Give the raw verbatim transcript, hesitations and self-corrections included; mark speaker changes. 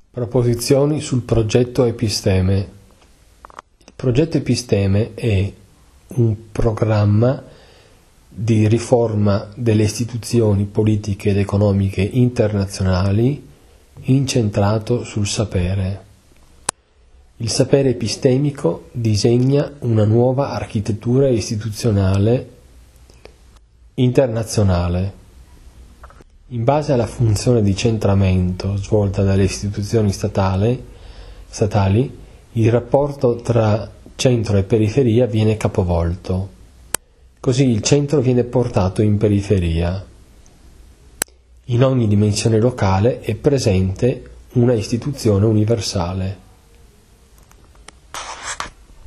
Speaker 1: Proposizioni sul progetto Episteme. Il progetto Episteme è un programma di riforma delle istituzioni politiche ed economiche internazionali incentrato sul sapere. Il sapere epistemico disegna una nuova architettura istituzionale internazionale. In base alla funzione di centramento svolta dalle istituzioni statali, statali, il rapporto tra centro e periferia viene capovolto. Così il centro viene portato in periferia. In ogni dimensione locale è presente una istituzione universale.